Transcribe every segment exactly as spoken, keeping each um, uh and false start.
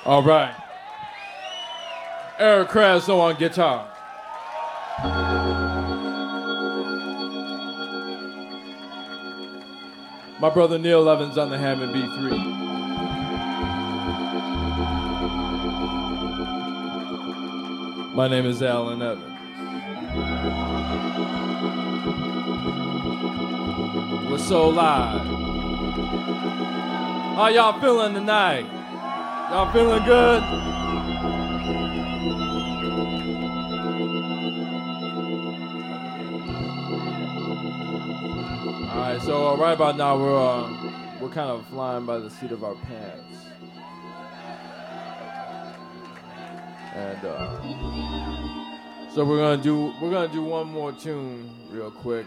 All right. Eric Krasso on guitar. My brother Neil Evans on the Hammond B three. My name is Alan Evans. We're so live. How y'all feeling tonight? Y'all feeling good? All right, so uh, right about now we're uh, we're kind of flying by the seat of our pants, and uh, so we're gonna do we're gonna do one more tune real quick.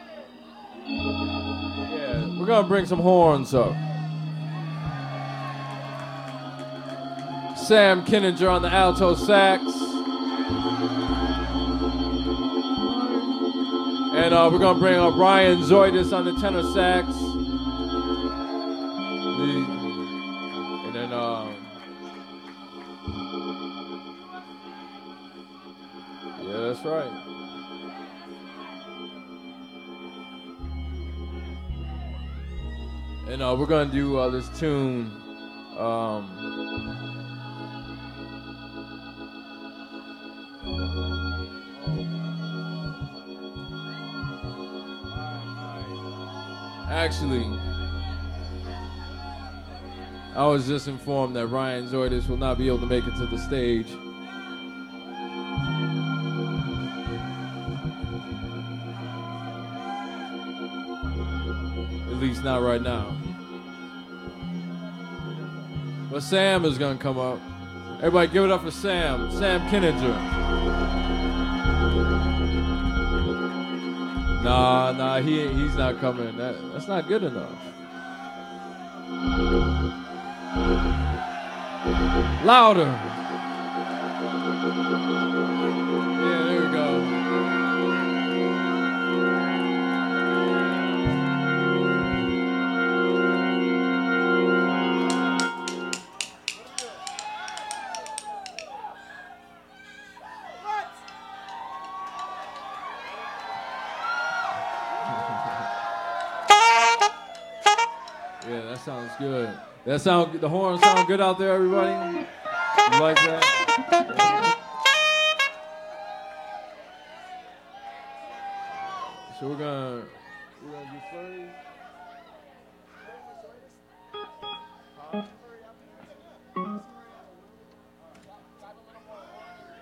Yeah, we're gonna bring some horns up. Sam Kinninger on the alto sax. And uh, we're gonna bring up Ryan Zoidis on the tenor sax. And then um, yeah, that's right. And uh, we're gonna do uh, this tune. Um, Actually, I was just informed that Ryan Zoidis will not be able to make it to the stage. At least not right now. But Sam is gonna come up. Everybody give it up for Sam. Sam Kinninger. Nah, nah, he he's not coming. That that's not good enough. Louder. Yeah, there we go. Yeah, that sounds good. That sound the horn sound good out there, everybody? You like that? So we're gonna we're gonna do first.